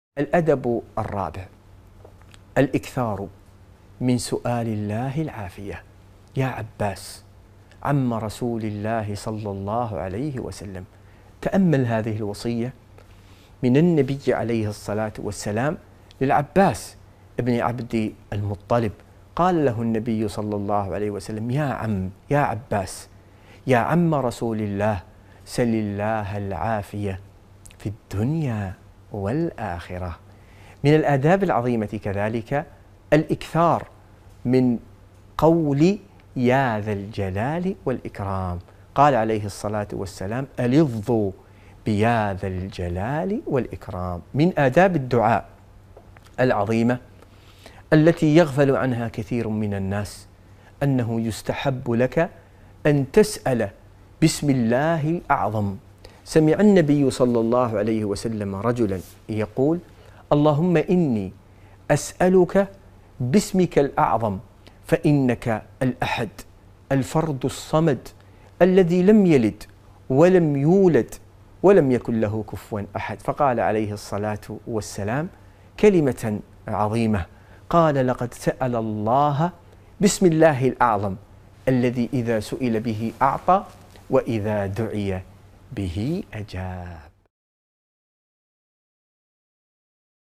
الأدب الرابع: الإكثار من سؤال الله العافية. يا عباس عم رسول الله صلى الله عليه وسلم، تأمل هذه الوصية من النبي عليه الصلاة والسلام للعباس ابن عبد المطلب. قال له النبي صلى الله عليه وسلم: يا عم، يا عباس، يا عم رسول الله، سل الله العافية في الدنيا والآخرة. من الآداب العظيمة كذلك الإكثار من قول يا ذا الجلال والإكرام. قال عليه الصلاة والسلام: ألظوا بيا ذا الجلال والإكرام. من آداب الدعاء العظيمة التي يغفل عنها كثير من الناس أنه يستحب لك أن تسأل بسم الله الأعظم. سمع النبي صلى الله عليه وسلم رجلا يقول: اللهم إني أسألك باسمك الأعظم، فإنك الأحد الفرد الصمد الذي لم يلد ولم يولد ولم يكن له كفوا أحد. فقال عليه الصلاة والسلام كلمة عظيمة، قال: لقد سأل الله بسم الله الأعظم الذي إذا سئل به أعطى وإذا دعي به أجاب.